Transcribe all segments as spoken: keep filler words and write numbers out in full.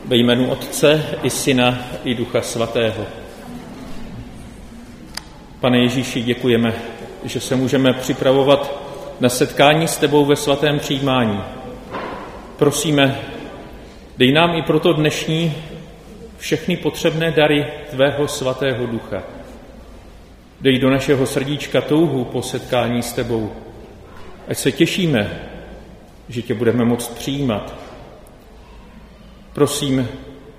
Ve jménu Otce i Syna i Ducha Svatého. Pane Ježíši, děkujeme, že se můžeme připravovat na setkání s tebou ve svatém přijímání. Prosíme, dej nám i proto dnešní všechny potřebné dary tvého svatého ducha. Dej do našeho srdíčka touhu po setkání s tebou, ať se těšíme, že tě budeme moct přijímat. Prosím,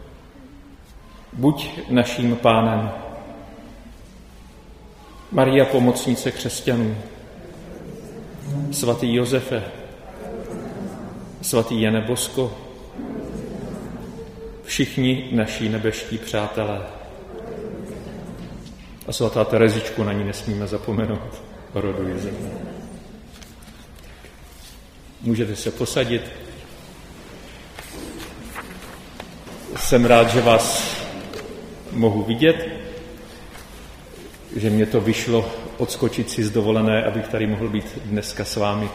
buď naším pánem. Maria, pomocnice křesťanů, svatý Josefe, svatý Jane Bosko, všichni naši nebeští přátelé. A svatá Terezičku, na ní nesmíme zapomenout, oroduji země. Můžete se posadit. Jsem rád, že vás mohu vidět, že mě to vyšlo odskočit si z dovolené, abych tady mohl být dneska s vámi.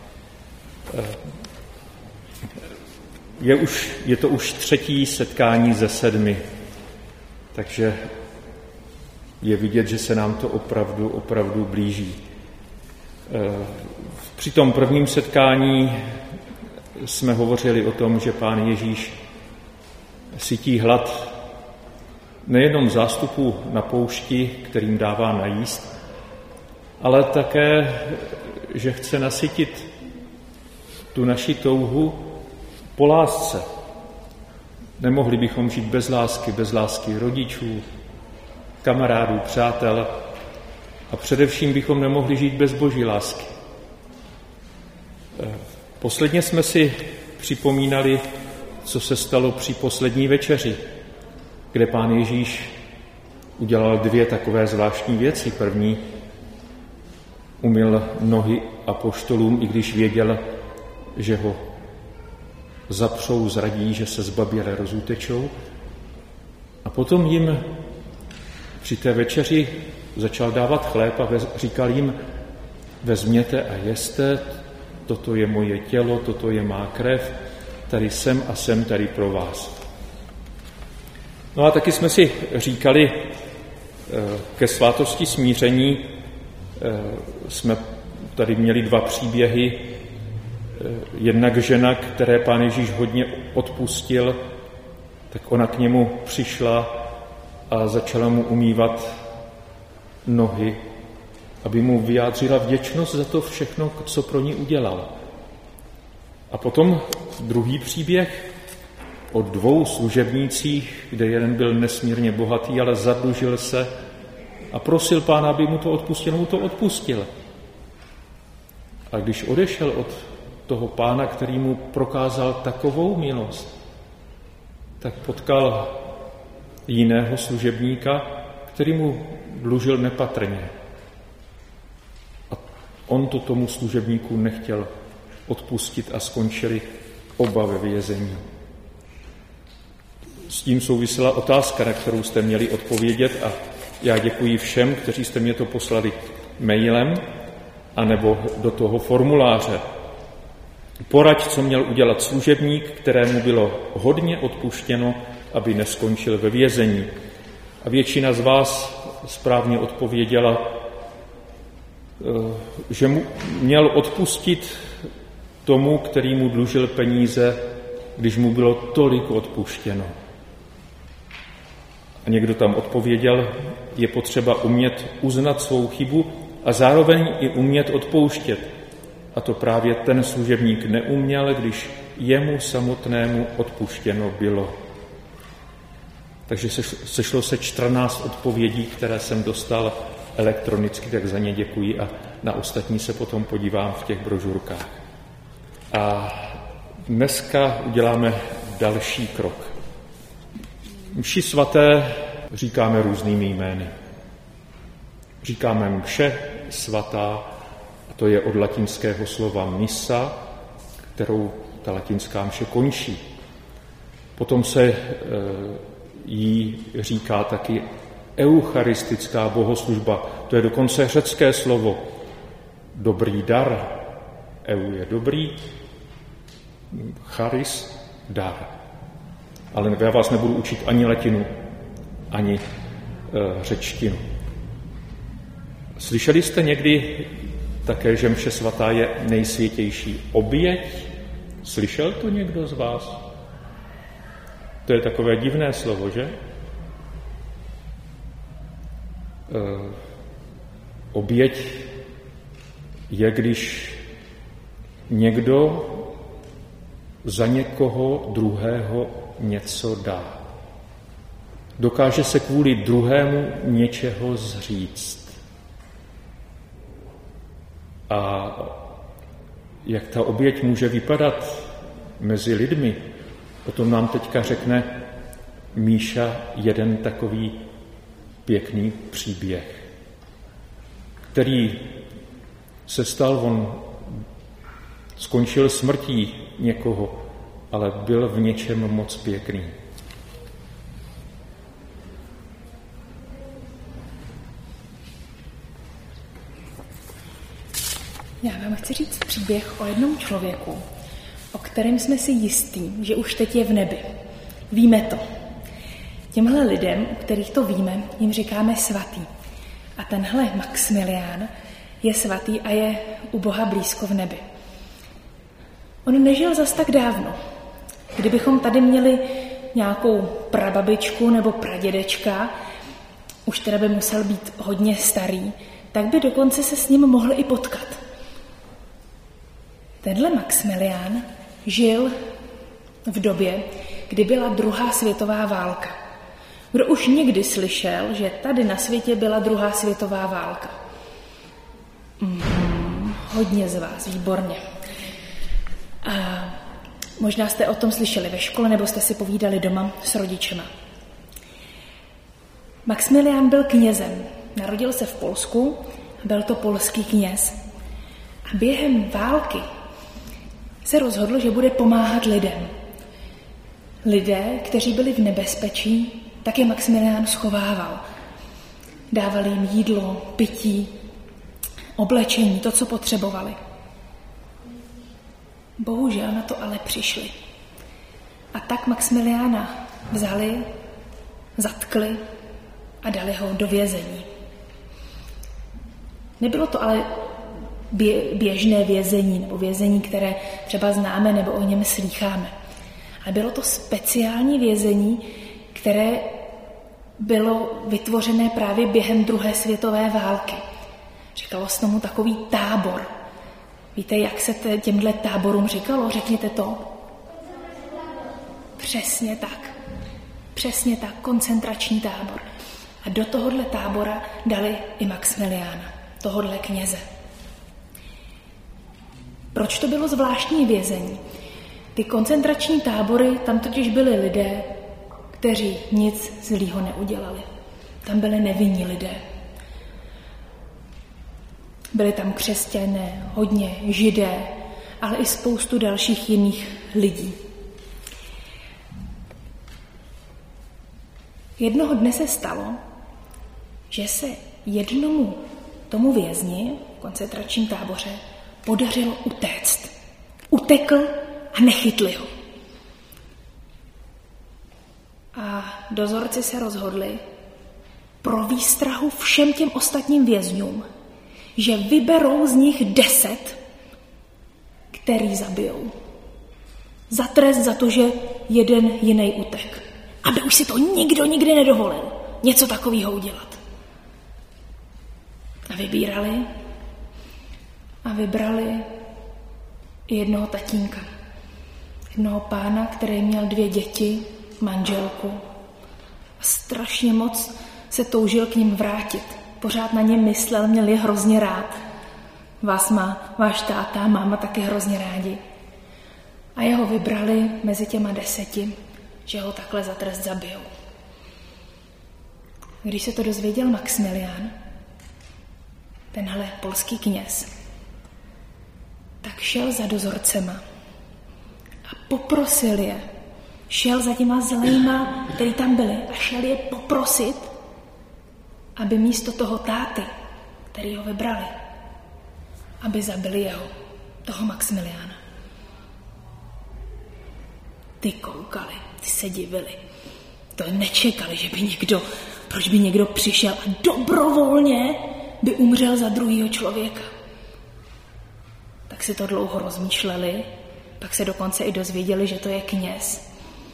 Je, už, je to už třetí setkání ze sedmi, takže je vidět, že se nám to opravdu, opravdu blíží. Při tom prvním setkání jsme hovořili o tom, že Pán Ježíš sytí hlad nejenom zástupů na poušti, kterým dává najíst, ale také, že chce nasytit tu naši touhu po lásce. Nemohli bychom žít bez lásky, bez lásky rodičů, kamarádů, přátel a především bychom nemohli žít bez boží lásky. Posledně jsme si připomínali, co se stalo při poslední večeři, kde Pán Ježíš udělal dvě takové zvláštní věci. První, umyl nohy apoštolům, i když věděl, že ho zapřou, zradí, že se zbaběle rozutečou. A potom jim při té večeři začal dávat chléb a říkal jim, vezměte a jeste, toto je moje tělo, toto je má krev, tady jsem a jsem tady pro vás. No a taky jsme si říkali, ke svátosti smíření jsme tady měli dva příběhy. Jednak žena, které Pán Ježíš hodně odpustil, tak ona k němu přišla a začala mu umývat nohy, aby mu vyjádřila vděčnost za to všechno, co pro ní udělal. A potom druhý příběh o dvou služebnících, kde jeden byl nesmírně bohatý, ale zadlužil se a prosil Pána, aby mu to odpustil, mu to odpustil. A když odešel od toho Pána, který mu prokázal takovou milost, tak potkal jiného služebníka, který mu dlužil nepatrně. A on to tomu služebníku nechtěl odpustit a skončili oba ve vězení. S tím souvisela otázka, na kterou jste měli odpovědět a já děkuji všem, kteří jste mě to poslali mailem anebo do toho formuláře. Poraď, co měl udělat služebník, kterému bylo hodně odpuštěno, aby neskončil ve vězení. A většina z vás správně odpověděla, že mu měl odpustit tomu, který mu dlužil peníze, když mu bylo tolik odpuštěno. A někdo tam odpověděl, je potřeba umět uznat svou chybu a zároveň i umět odpouštět. A to právě ten služebník neuměl, když jemu samotnému odpuštěno bylo. Takže sešlo se čtrnáct odpovědí, které jsem dostal elektronicky, tak za ně děkuji a na ostatní se potom podívám v těch brožurkách. A dneska uděláme další krok. Mši svaté říkáme různými jmény. Říkáme mše svatá, a to je od latinského slova missa, kterou ta latinská mše končí. Potom se e, jí říká taky eucharistická bohoslužba. To je dokonce řecké slovo. Dobrý dar. Eu je dobrý, charis, dar. ale já vás nebudu učit ani latinu, ani e, řečtinu. Slyšeli jste někdy také, že mše svatá je nejsvětější oběť? Slyšel to někdo z vás? To je takové divné slovo, že? E, oběť je, když někdo za někoho druhého něco dá. Dokáže se kvůli druhému něčeho zříct. A jak ta oběť může vypadat mezi lidmi, o tom nám teďka řekne Míša jeden takový pěkný příběh, který se stal, on skončil smrtí někoho, ale byl v něčem moc pěkný. Já vám chci říct příběh o jednom člověku, o kterém jsme si jistí, že už teď je v nebi. Víme to. Těmhle lidem, u kterých to víme, jim říkáme svatý. A tenhle Maxmilián je svatý a je u Boha blízko v nebi. On nežil zas tak dávno. Kdybychom tady měli nějakou prababičku nebo pradědečka, už teda by musel být hodně starý, tak by dokonce se s ním mohli i potkat. Tenhle Maxmilián žil v době, kdy byla druhá světová válka. Kdo už někdy slyšel, že tady na světě byla druhá světová válka? Mm, hodně z vás, výborně. A možná jste o tom slyšeli ve škole, nebo jste si povídali doma s rodičema. Maxmilián byl knězem. Narodil se v Polsku, byl to polský kněz. A během války se rozhodl, že bude pomáhat lidem. Lidé, kteří byli v nebezpečí, tak je Maxmilián schovával. Dával jim jídlo, pití, oblečení, to, co potřebovali. Bohužel na to ale přišli. A tak Maxmiliána vzali, zatkli a dali ho do vězení. Nebylo to ale běžné vězení, nebo vězení, které třeba známe nebo o něm slýcháme. Ale bylo to speciální vězení, které bylo vytvořené právě během druhé světové války. Říkalo se tomu takový tábor. Víte, jak se těmhle táborům říkalo? Řekněte to. Přesně tak. Přesně tak, koncentrační tábor. A do tohohle tábora dali i Maxmiliána, tohohle kněze. Proč to bylo zvláštní vězení? Ty koncentrační tábory, tam totiž byli lidé, kteří nic zlýho neudělali. Tam byli nevinní lidé. Byli tam křesťané, hodně židé, ale i spoustu dalších jiných lidí. Jednoho dne se stalo, že se jednomu tomu vězni v koncentračním táboře podařilo utéct. Utekl a nechytli ho. A dozorci se rozhodli pro výstrahu všem těm ostatním vězňům, že vyberou z nich deset, který zabijou. Za trest za to, že jeden jiný utek. Aby už si to nikdo nikdy nedovolil něco takového udělat. A vybírali a vybrali jednoho tatínka. Jednoho pána, který měl dvě děti, manželku. A strašně moc se toužil k ním vrátit. Pořád na ně myslel, měl je hrozně rád. Vás má váš táta a máma taky hrozně rádi. A jeho vybrali mezi těma deseti, že ho takhle za trest zabijou. Když se to dozvěděl Maxmilián, tenhle polský kněz, tak šel za dozorcema a poprosil je, šel za těma zlejma, který tam byli, a šel je poprosit, aby místo toho táty, který ho vybrali, aby zabili jeho, toho Maxmiliána. Ty koukali. ty se divili. To nečekali, že by někdo, proč by někdo přišel a dobrovolně by umřel za druhýho člověka. Tak si to dlouho rozmýšleli, pak se dokonce i dozvěděli, že to je kněz.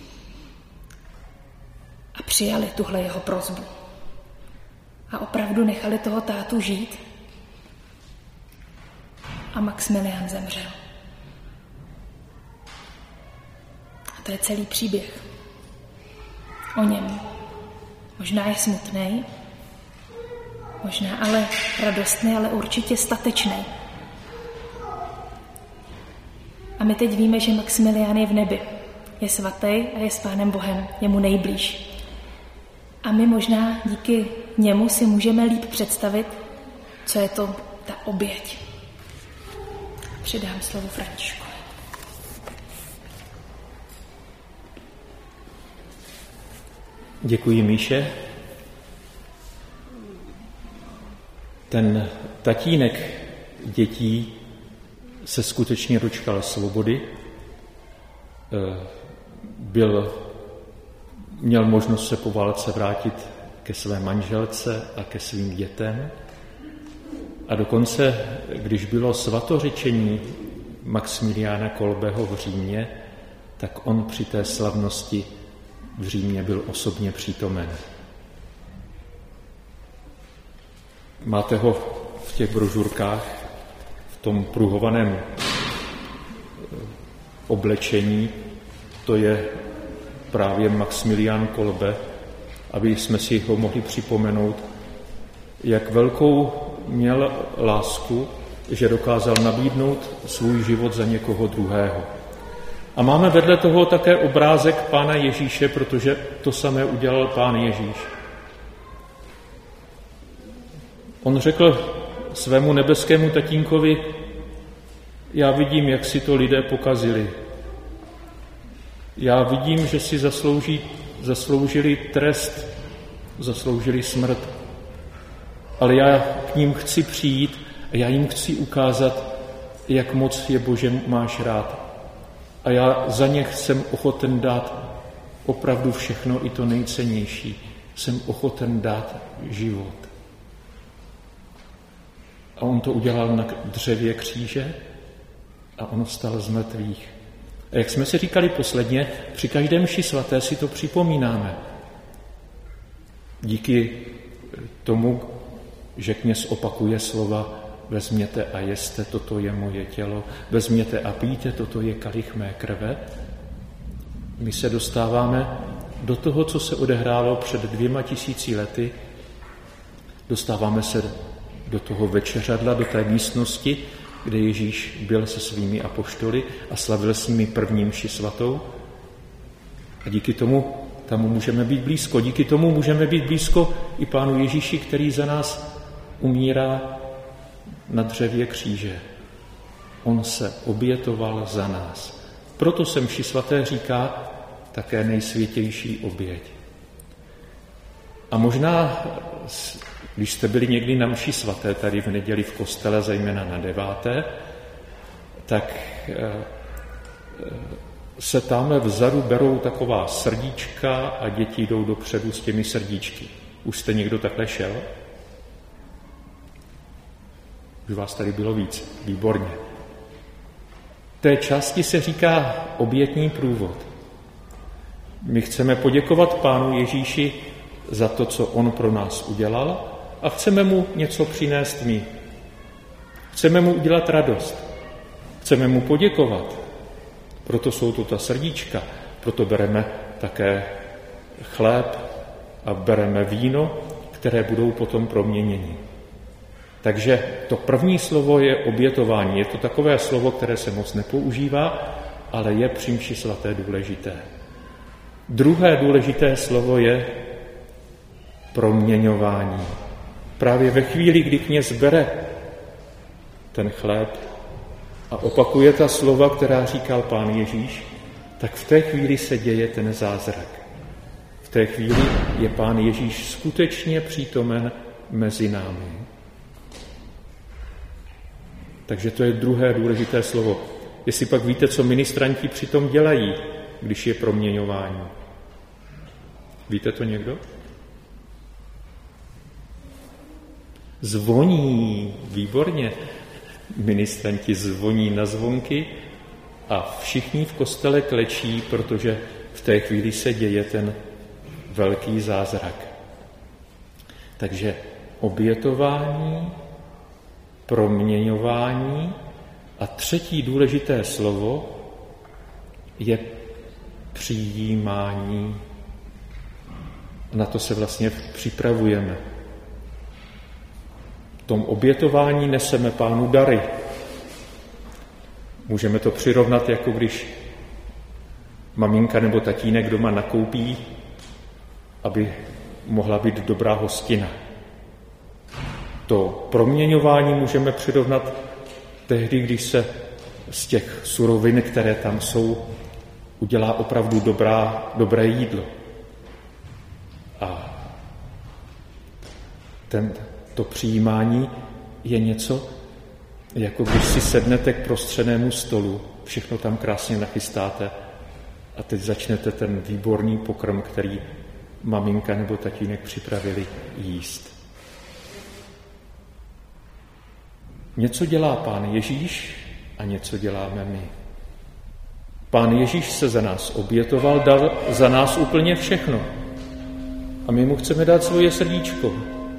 A přijali tuhle jeho prosbu. A opravdu nechali toho tátu žít. A Maxmilián zemřel. A to je celý příběh. O něm. Možná je smutný, možná ale radostný, ale určitě statečný. A my teď víme, že Maxmilián je v nebi. Je svatý a je s Pánem Bohem, je mu nejblíž. A my možná díky němu si můžeme líp představit, co je to ta oběť. Předám slovo Františku. Děkuji, Míše. Ten tatínek dětí se skutečně dočkal svobody. Byl, měl možnost se po válce vrátit ke své manželce a ke svým dětem. A dokonce, když bylo svatořečení Maxmiliána Kolbeho v Římě, tak on při té slavnosti v Římě byl osobně přítomen. Máte ho v těch brožurkách, v tom pruhovaném oblečení, to je právě Maxmilián Kolbe, aby jsme si ho mohli připomenout, jak velkou měl lásku, že dokázal nabídnout svůj život za někoho druhého. A máme vedle toho také obrázek Pána Ježíše, protože to samé udělal Pán Ježíš. On řekl svému nebeskému tatínkovi, já vidím, jak si to lidé pokazili. Já vidím, že si zaslouží, zasloužili trest, zasloužili smrt. Ale já k ním chci přijít a já jim chci ukázat, jak moc je Bože máš rád. A já za ně jsem ochoten dát opravdu všechno, i to nejcennější. Jsem ochoten dát život. A on to udělal na dřevě kříže a on vstal z mrtvých. A jak jsme si říkali posledně, při každé mši svaté si to připomínáme. Díky tomu, že kněz opakuje slova vezměte a jeste, toto je moje tělo, vezměte a pijte, toto je kalich mé krve. My se dostáváme do toho, co se odehrálo před dvěma tisíci lety. Dostáváme se do toho večeřadla, do té místnosti, kde Ježíš byl se svými apoštoly a slavil s nimi první mši svatou. A díky tomu tam můžeme být blízko. Díky tomu můžeme být blízko i Pánu Ježíši, který za nás umírá na dřevě kříže. On se obětoval za nás. Proto se mši svaté říká také nejsvětější oběť. A možná, když jste byli někdy na mši svaté tady v neděli v kostele, zejména na deváté, tak se tam vzadu berou taková srdíčka a děti jdou dopředu s těmi srdíčky. Už jste někdo takhle šel? Už vás tady bylo víc. Výborně. Té části se říká obětní průvod. My chceme poděkovat Pánu Ježíši za to, co on pro nás udělal a chceme mu něco přinést my. Chceme mu udělat radost. Chceme mu poděkovat. Proto jsou to ta srdíčka, proto bereme také chléb a bereme víno, které budou potom proměněni. Takže to první slovo je obětování. Je to takové slovo, které se moc nepoužívá, ale je při mši svaté důležité. Druhé důležité slovo je proměňování. Právě ve chvíli, kdy kněz bere ten chléb a opakuje ta slova, která říkal Pán Ježíš, tak v té chvíli se děje ten zázrak. V té chvíli je Pán Ježíš skutečně přítomen mezi námi. Takže to je druhé důležité slovo. Jestli pak víte, co ministranti přitom dělají, když je proměňování? Víte to někdo? Zvoní, výborně. Ministranti zvoní na zvonky a všichni v kostele klečí, protože v té chvíli se děje ten velký zázrak. Takže obětování, proměňování a třetí důležité slovo je přijímání. Na to se vlastně připravujeme. V tom obětování neseme Pánu dary. Můžeme to přirovnat, jako když maminka nebo tatínek doma nakoupí, aby mohla být dobrá hostina. To proměňování můžeme přirovnat tehdy, když se z těch surovin, které tam jsou, udělá opravdu dobrá, dobré jídlo. A ten, to přijímání je něco, jako když si sednete k prostřenému stolu, všechno tam krásně nachystáte a teď začnete ten výborný pokrm, který maminka nebo tatínek připravili, jíst. Něco dělá Pán Ježíš a něco děláme my. Pán Ježíš se za nás obětoval, dal za nás úplně všechno. A my mu chceme dát svoje srdíčko.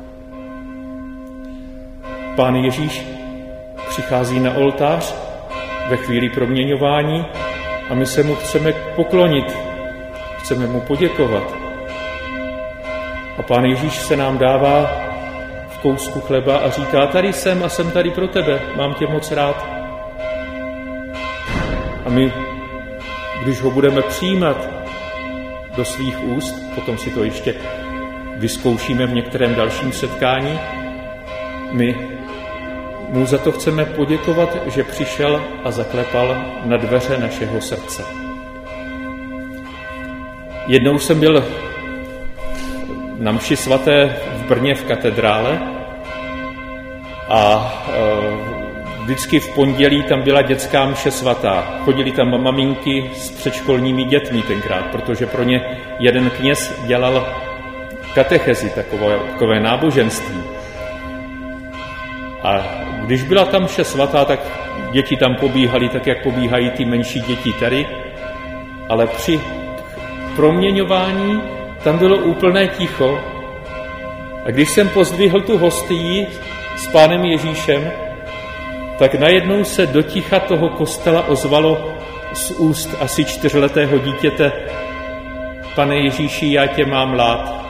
Pán Ježíš přichází na oltář ve chvíli proměňování a my se mu chceme poklonit. Chceme mu poděkovat. A Pán Ježíš se nám dává v kousku chleba a říká, tady jsem a jsem tady pro tebe, mám tě moc rád. A my, když ho budeme přijímat do svých úst, potom si to ještě vyzkoušíme v některém dalším setkání, my mu za to chceme poděkovat, že přišel a zaklepal na dveře našeho srdce. Jednou jsem byl na mši svaté v Brně v katedrále a e, vždycky v pondělí tam byla dětská mše svatá. Chodili tam maminky s předškolními dětmi tenkrát, protože pro ně jeden kněz dělal katechezi, takové, takové náboženství. A když byla tam mše svatá, tak děti tam pobíhaly tak, jak pobíhají ty menší děti tady, ale při proměňování tam bylo úplné ticho. A když jsem pozdvihl tu hostii s Pánem Ježíšem, tak najednou se do ticha toho kostela ozvalo z úst asi čtyřletého dítěte: Pane Ježíši, já tě mám rád.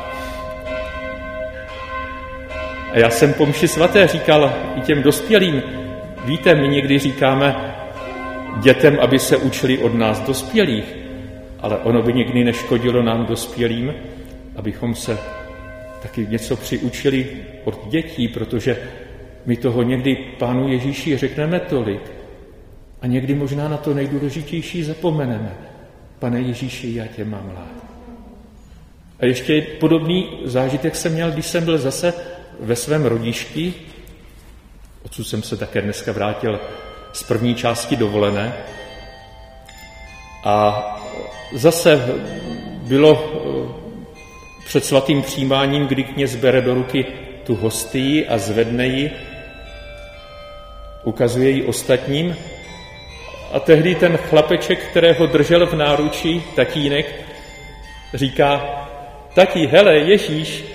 A já jsem po mši svaté říkal i těm dospělým, víte, my někdy říkáme dětem, aby se učili od nás dospělých, ale ono by někdy neškodilo nám dospělým, abychom se taky něco přiučili od dětí, protože my toho někdy Pánu Ježíši řekneme tolik a někdy možná na to nejdůležitější zapomeneme. Pane Ježíši, já tě mám rád. A ještě podobný zážitek jsem měl, když jsem byl zase ve svém rodišti, odsud jsem se také dneska vrátil z první části dovolené, a zase bylo před svatým přijímáním, kdy kněz bere do ruky tu hostii a zvedne ji, ukazuje ji ostatním a tehdy ten chlapeček, kterého držel v náručí tatínek, říká: Tati, hele, Ježíš.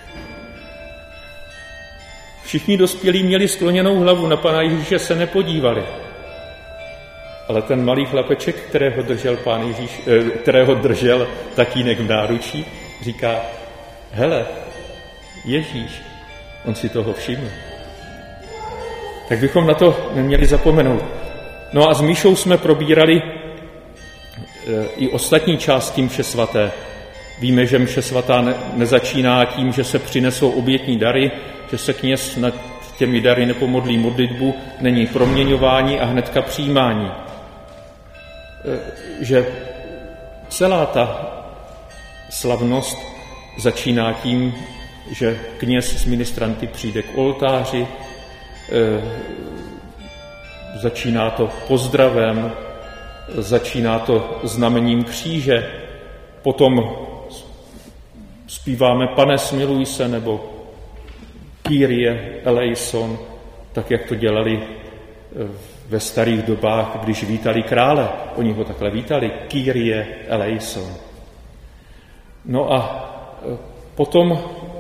Všichni dospělí měli skloněnou hlavu, na Pana Ježíše se nepodívali. Ale ten malý chlapeček, kterého držel, pán Ježíš, kterého držel tatínek v náručí, říká: hele, Ježíš. On si toho všiml. Tak bychom na to neměli zapomenout. No a s Míšou jsme probírali i ostatní části mše svaté. Víme, že mše svatá ne, nezačíná tím, že se přinesou obětní dary, že se kněz nad těmi dary nepomodlí modlitbu, není proměňování a hnedka přijímání. Že celá ta slavnost začíná tím, že kněz s ministranty přijde k oltáři, začíná to pozdravem, začíná to znamením kříže, potom zpíváme Pane, smiluj se, nebo Kyrie eleison, tak jak to dělali ve starých dobách, když vítali krále. Oni ho takhle vítali, Kyrie eleison. No a potom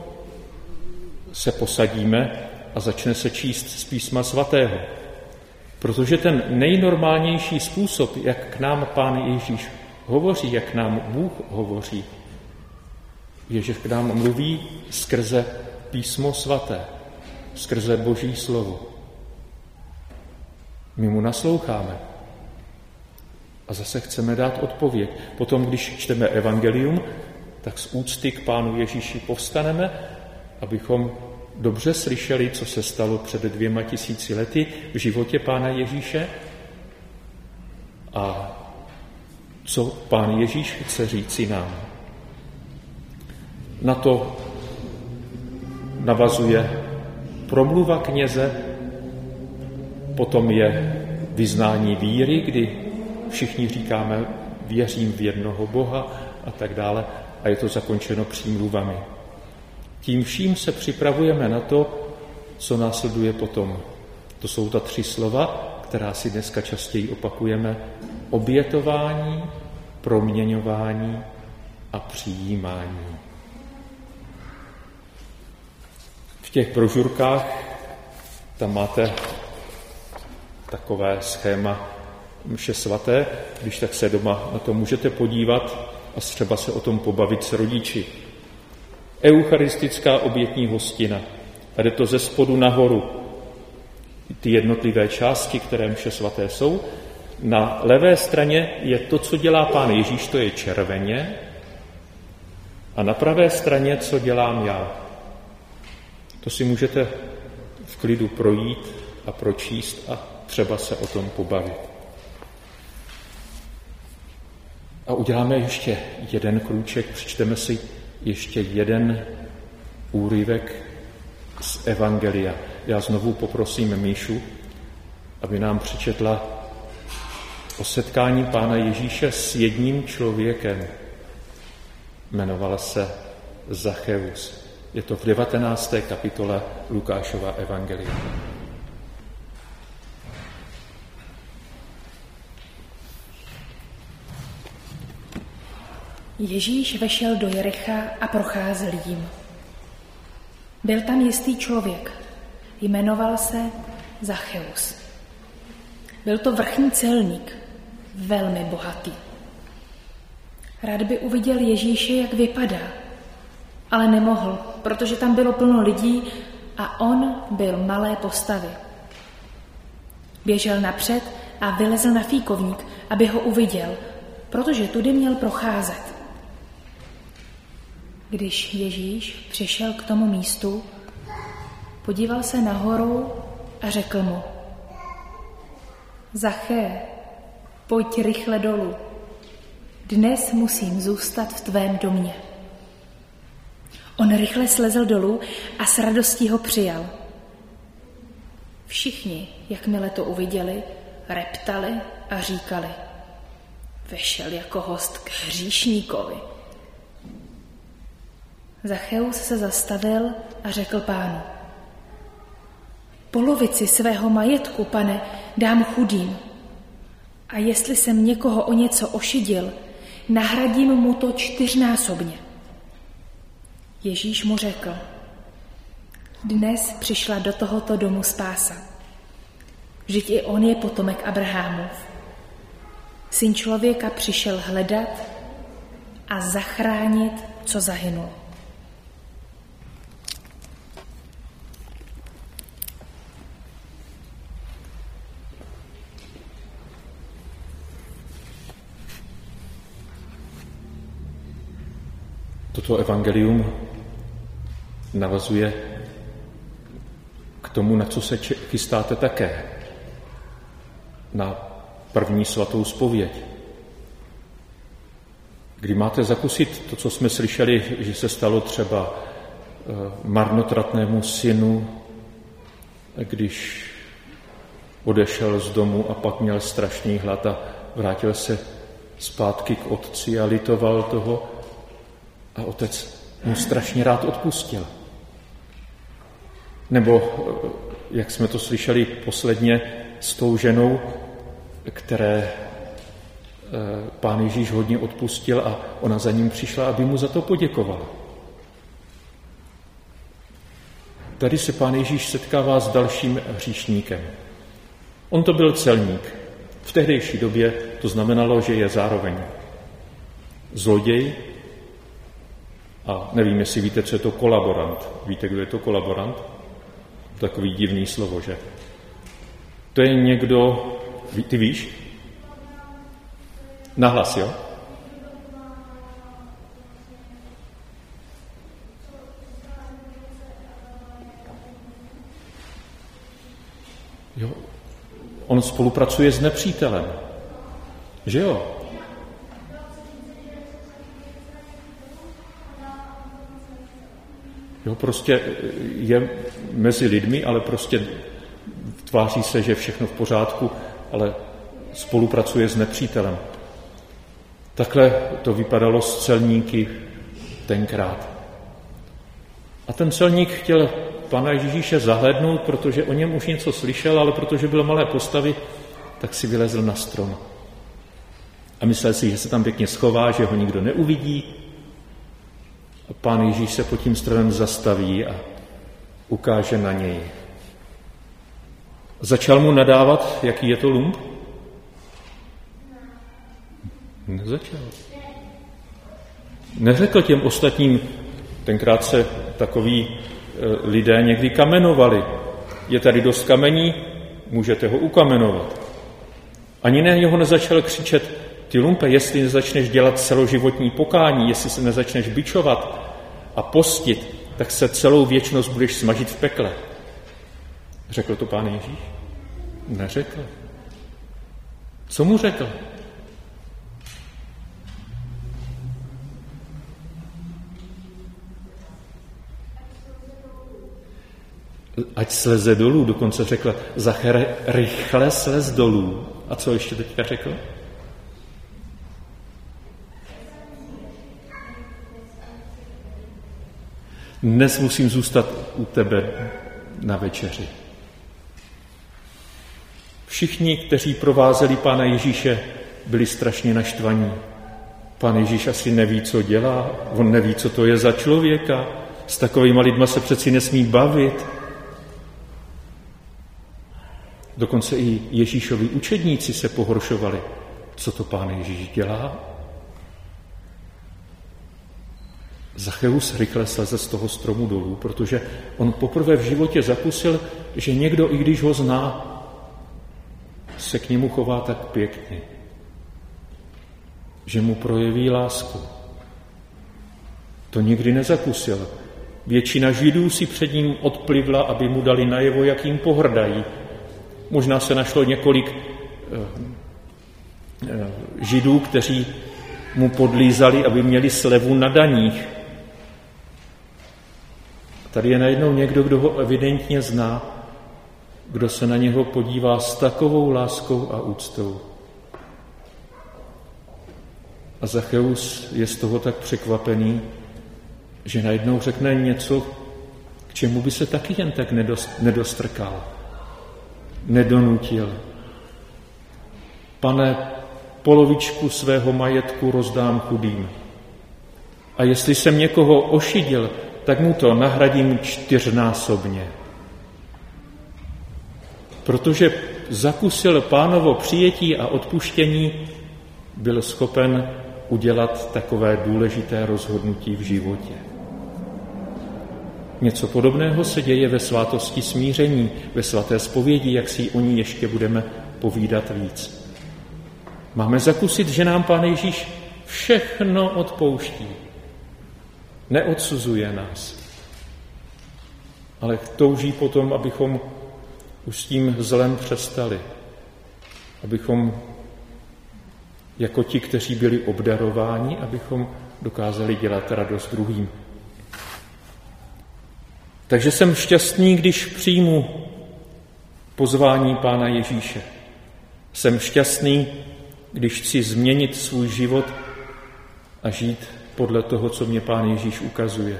se posadíme a začne se číst z písma svatého. Protože ten nejnormálnější způsob, jak k nám Pán Ježíš hovoří, jak nám Bůh hovoří, je, že k nám mluví skrze písmo svaté, skrze Boží slovo. My mu nasloucháme a zase chceme dát odpověď. Potom, když čteme evangelium, tak z úcty k Pánu Ježíši povstaneme, abychom dobře slyšeli, co se stalo před dvěma tisíci lety v životě Pána Ježíše a co Pán Ježíš chce říci nám. Na to navazuje promluva kněze, potom je vyznání víry, kdy všichni říkáme věřím v jednoho Boha a tak dále a je to zakončeno přímluvami. Tím vším se připravujeme na to, co následuje potom. To jsou ta tři slova, která si dneska častěji opakujeme. Obětování, proměňování a přijímání. V těch brožurkách tam máte takové schéma mše svaté, když tak se doma na to můžete podívat a třeba se o tom pobavit s rodiči. Eucharistická obětní hostina. A jde to ze spodu nahoru. Ty jednotlivé části, které mše svaté jsou. Na levé straně je to, co dělá Pán Ježíš, to je červeně. A na pravé straně, co dělám já. To si můžete v klidu projít a pročíst a třeba se o tom pobavit. A uděláme ještě jeden krůček, přečteme si ještě jeden úryvek z Evangelia. Já znovu poprosím Míšu, aby nám přečetla o setkání Pána Ježíše s jedním člověkem. Jmenoval se Zacheus. Je to v devatenácté kapitole Lukášova Evangelia. Ježíš vešel do Jericha a procházel jím. Byl tam jistý člověk, jmenoval se Zacheus. Byl to vrchní celník, velmi bohatý. Rád by uviděl Ježíše, jak vypadá, ale nemohl, protože tam bylo plno lidí a on byl malé postavy. Běžel napřed a vylezl na fíkovník, aby ho uviděl, protože tudy měl procházet. Když Ježíš přišel k tomu místu, podíval se nahoru a řekl mu: Zaché, pojď rychle dolů. Dnes musím zůstat v tvém domě. On rychle slezl dolů a s radostí ho přijal. Všichni, jakmile to uviděli, reptali a říkali: Vešel jako host k hříšníkovi. Zacheus se zastavil a řekl Pánu: Polovici svého majetku, Pane, dám chudým. A jestli jsem někoho o něco ošidil, nahradím mu to čtyřnásobně. Ježíš mu řekl: Dnes přišla do tohoto domu spása. Vždyť i on je potomek Abrahamův. Syn člověka přišel hledat a zachránit, co zahynulo. Toto evangelium navazuje k tomu, na co se chystáte také. Na první svatou zpověď. Kdy máte zakusit to, co jsme slyšeli, že se stalo třeba marnotratnému synu, když odešel z domu a pak měl strašný hlad a vrátil se zpátky k otci a litoval toho a otec mu strašně rád odpustil. Nebo, jak jsme to slyšeli posledně s tou ženou, které Pán Ježíš hodně odpustil a ona za ním přišla, aby mu za to poděkovala. Tady se Pán Ježíš setkává s dalším hříšníkem. On to byl celník. V tehdejší době to znamenalo, že je zároveň zloděj a nevím, jestli víte, co je to kolaborant. Víte, kdo je to kolaborant? Takový divný slovo, že? To je někdo, ty víš? Nahlas, jo? Jo. On spolupracuje s nepřítelem. Že jo? Jo, prostě je mezi lidmi, ale prostě tváří se, že je všechno v pořádku, ale spolupracuje s nepřítelem. Takhle to vypadalo s celníky tenkrát. A ten celník chtěl Pana Ježíše zahlédnout, protože o něm už něco slyšel, ale protože byl malé postavy, tak si vylezl na strom. A myslel si, že se tam pěkně schová, že ho nikdo neuvidí. A Pán Ježíš se pod tím stromem zastaví a ukáže na něj. Začal mu nadávat, jaký je to lump? Nezačal. Neřekl těm ostatním, tenkrát se takoví lidé někdy kamenovali. Je tady dost kamení, můžete ho ukamenovat. Ani na něho nezačal křičet, ty lumpe, jestli nezačneš dělat celoživotní pokání, jestli se nezačneš bičovat a postit, tak se celou věčnost budeš smažit v pekle. Řekl to Pán Ježíš? Neřekl. Co mu řekl? Ať sleze dolů, dokonce řekl, Zachere, rychle slez dolů. A co ještě teďka řekl? Dnes musím zůstat u tebe na večeři. Všichni, kteří provázeli Pána Ježíše, byli strašně naštvaní. Pán Ježíš asi neví, co dělá, on neví, co to je za člověka, s takovýma lidma se přeci nesmí bavit. Dokonce i Ježíšovi učedníci se pohoršovali. Co to Pán Ježíš dělá? Zacheus rychle sleze z toho stromu dolů, protože on poprvé v životě zakusil, že někdo, i když ho zná, se k němu chová tak pěkně, že mu projeví lásku. To nikdy nezakusil. Většina Židů si před ním odplivla, aby mu dali najevo, jak jim pohrdají. Možná se našlo několik Židů, kteří mu podlízali, aby měli slevu na daních. Tady je najednou někdo, kdo ho evidentně zná, kdo se na něho podívá s takovou láskou a úctou. A Zacheus je z toho tak překvapený, že najednou řekne něco, k čemu by se taky jen tak nedostrkal, nedonutil. Pane, polovičku svého majetku rozdám chudým. A jestli jsem někoho ošidil, tak mu to nahradím čtyřnásobně. Protože zakusil Pánovo přijetí a odpuštění, byl schopen udělat takové důležité rozhodnutí v životě. Něco podobného se děje ve svátosti smíření, ve svaté zpovědi, jak si o ní ještě budeme povídat víc. Máme zakusit, že nám Pán Ježíš všechno odpouští. Neodsuzuje nás, ale touží potom, abychom už s tím zlem přestali. Abychom jako ti, kteří byli obdarováni, abychom dokázali dělat radost druhým. Takže jsem šťastný, když přijmu pozvání Pána Ježíše. Jsem šťastný, když chci změnit svůj život a žít podle toho, co mě Pán Ježíš ukazuje.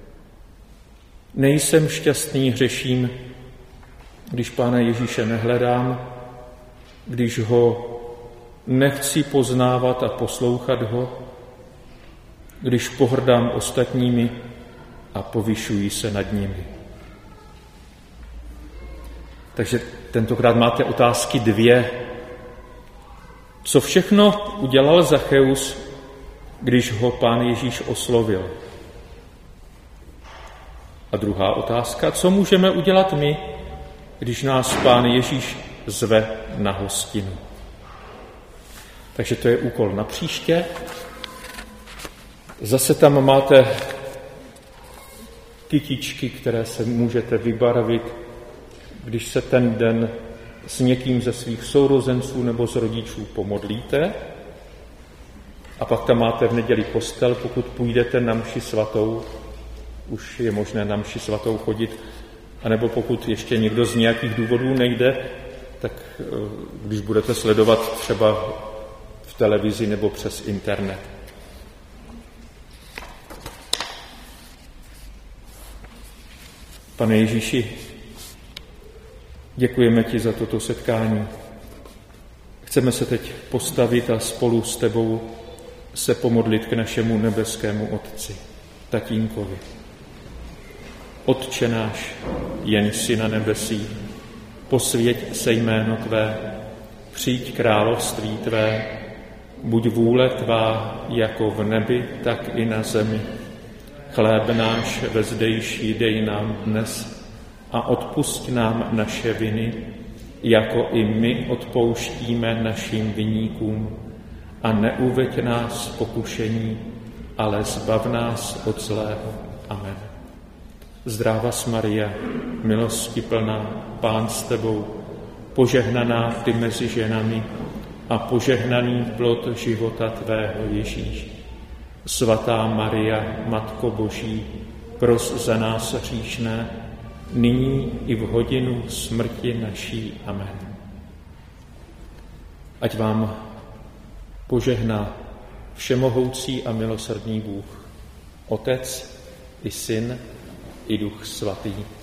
Nejsem šťastný, hřeším, když Pána Ježíše nehledám, když ho nechci poznávat a poslouchat ho, když pohrdám ostatními a povyšuji se nad nimi. Takže tentokrát máte otázky dvě. Co všechno udělal Zacheus, když ho Pán Ježíš oslovil? A druhá otázka, co můžeme udělat my, když nás Pán Ježíš zve na hostinu? Takže to je úkol na příště. Zase tam máte kytičky, které se můžete vybarvit, když se ten den s někým ze svých sourozenců nebo z rodičů pomodlíte. A pak tam máte v neděli kostel, pokud půjdete na mši svatou, už je možné na mši svatou chodit, anebo pokud ještě někdo z nějakých důvodů nejde, tak když budete sledovat třeba v televizi nebo přes internet. Pane Ježíši, děkujeme ti za toto setkání. Chceme se teď postavit a spolu s tebou se pomodlit k našemu nebeskému Otci, Tatínkovi. Otče náš, jenž jsi na nebesích, posvěť se jméno tvé, přijď království tvé, buď vůle tvá jako v nebi, tak i na zemi. Chléb náš vezdejší dej nám dnes a odpusť nám naše viny, jako i my odpouštíme našim viníkům. A neuveď nás pokušení, ale zbav nás od zlého. Amen. Zdráva Maria, milosti plná, Pán s tebou, požehnaná ty mezi ženami a požehnaný plod života tvého Ježíš. Svatá Maria, Matko Boží, pros za nás hříšné, nyní i v hodinu smrti naší. Amen. Ať vám požehná všemohoucí a milosrdný Bůh, Otec i Syn i Duch Svatý.